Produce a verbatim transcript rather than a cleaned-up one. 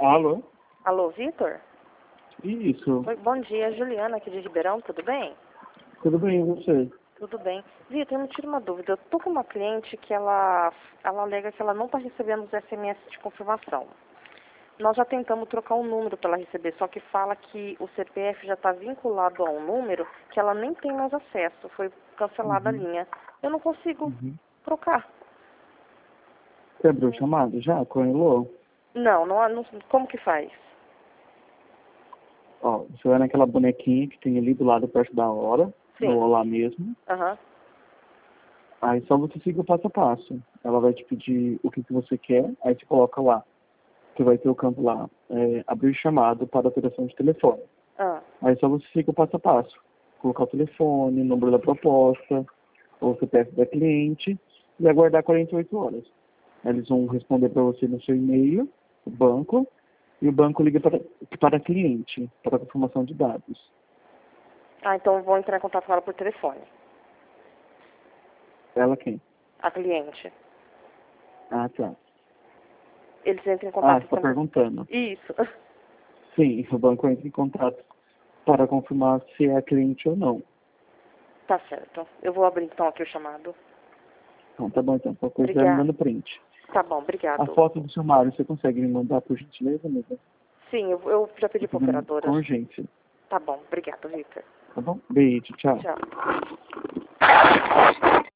Alô? Alô, Vitor? Isso. Oi, bom dia, Juliana aqui de Ribeirão, tudo bem? Tudo bem, e você? Tudo bem. Vitor, me tira uma dúvida. Eu tô com uma cliente que ela, ela alega que ela não está recebendo os S M S de confirmação. Nós já tentamos trocar um número para ela receber, só que fala que o C P F já está vinculado a um número que ela nem tem mais acesso. Foi cancelada Uhum. a linha. Eu não consigo Uhum. trocar. Você abriu o chamado já com a Elô? Não, não, não, como que faz? Ó, você vai naquela bonequinha que tem ali do lado perto da hora, Sim. no Olá mesmo. Aham. Aí só você siga o passo a passo. Ela vai te pedir o que, que você quer, aí você coloca lá. Você vai ter o campo lá, é, abrir chamado para operação de telefone. Ah. Aí só você siga o passo a passo. Colocar o telefone, o número da proposta, ou C P F da cliente, e aguardar quarenta e oito horas. Eles vão responder para você no seu e-mail, o banco, e o banco liga para, para a cliente, para a confirmação de dados. Ah, então eu vou entrar em contato com ela por telefone. Ela quem? A cliente. Ah, tá. Eles entram em Ah, contato você está também. perguntando. Isso. Sim, o banco entra em contato para confirmar se é cliente ou não. Tá certo. Eu vou abrir então aqui o chamado. Então, tá bom, então. Qualquer coisa vai me Obrigada. dando print. Tá bom, A obrigado. foto do seu Mário, você consegue me mandar por gentileza, amiga? Sim, eu, eu já pedi Tô pra pedindo operadora. com urgência. Tá bom, obrigado, Victor. Tá bom? Beijo, tchau. Tchau.